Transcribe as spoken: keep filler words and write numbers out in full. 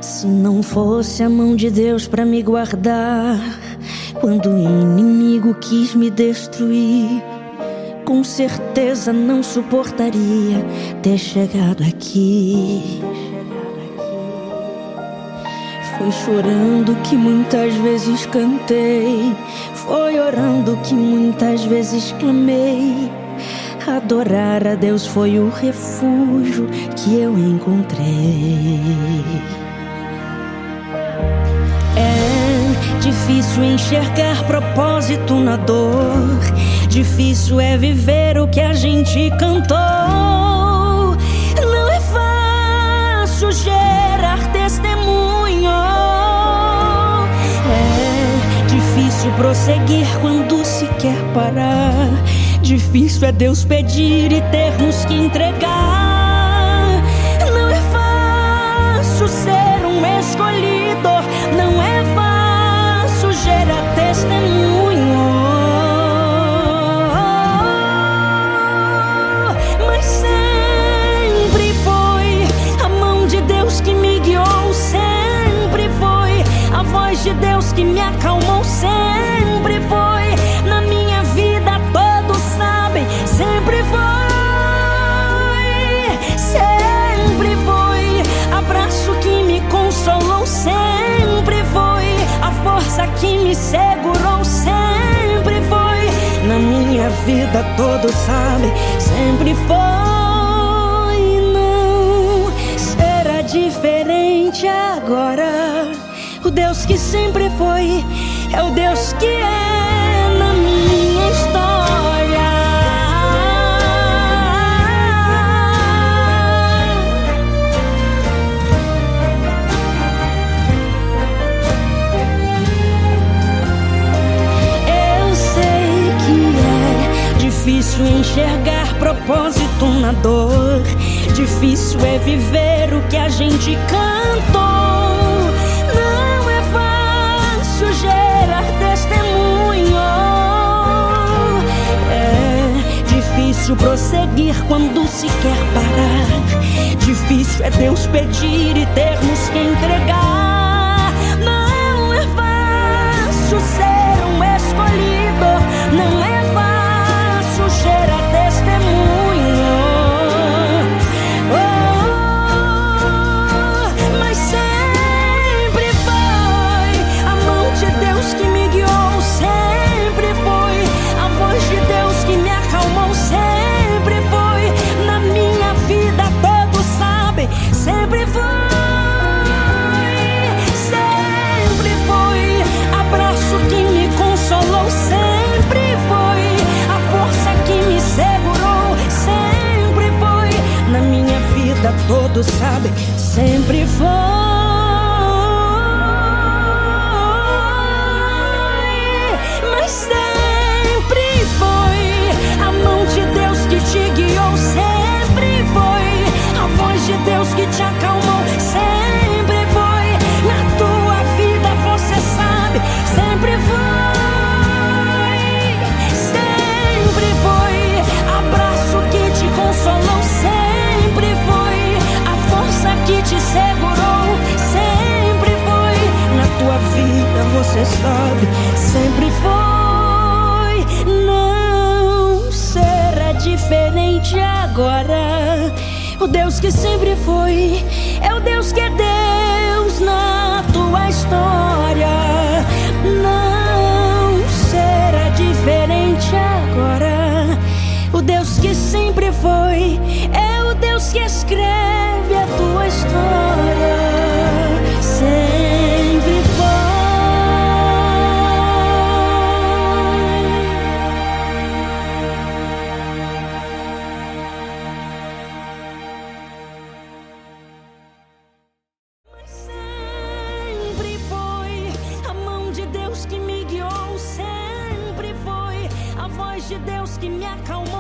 Se não fosse a mão de Deus pra me guardar, quando o inimigo quis me destruir, com certeza não suportaria ter chegado aqui. Foi chorando que muitas vezes cantei, foi orando que muitas vezes clamei. Adorar a Deus foi o refúgio que eu encontrei. É difícil enxergar propósito na dor, difícil é viver o que a gente cantou. Não é fácil gerar testemunho, é difícil prosseguir quando se quer parar. Difícil é Deus pedir e termos que entregar. Não é fácil ser um escolhido, não é fácil gerar testemunho, mas sempre foi a mão de Deus que me guiou, sempre foi a voz de Deus que me acalmou, sempre foi na minha vida. Sempre foi, sempre foi abraço que me consolou, sempre foi a força que me segurou, sempre foi na minha vida, todos sabem, sempre foi. Não será diferente agora. O Deus que sempre foi é o Deus que é na minha história. Difícil enxergar propósito na dor, difícil é viver o que a gente cantou. Não é fácil gerar testemunho, é difícil prosseguir quando se quer parar. Difícil é Deus pedir e termos que entregar. Não é fácil ser um escolhido, não é gera testemunho, oh, mas sempre foi a mão de Deus que me guiou, sempre foi a voz de Deus que me acalmou, sempre foi na minha vida, todos sabem, sempre foi, sempre foi abraço que me consolou, sempre foi a força que me segurou, sempre foi na minha vida, todos sabem, sempre foi, mas sempre foi a mão de Deus que te guiou, sempre foi a voz de Deus que te acalmou, sempre foi na tua vida, você sabe, sempre foi. Consolou, sempre foi a força que te segurou, sempre foi na tua vida, você sabe, sempre foi. Não será diferente agora. O Deus que sempre foi é o Deus que é Deus na tua história. Não será diferente agora. O Deus que sempre foi é o Deus que escreve a tua história. Sempre foi. Mas sempre foi a mão de Deus que me guiou, sempre foi a voz de Deus que me acalmou.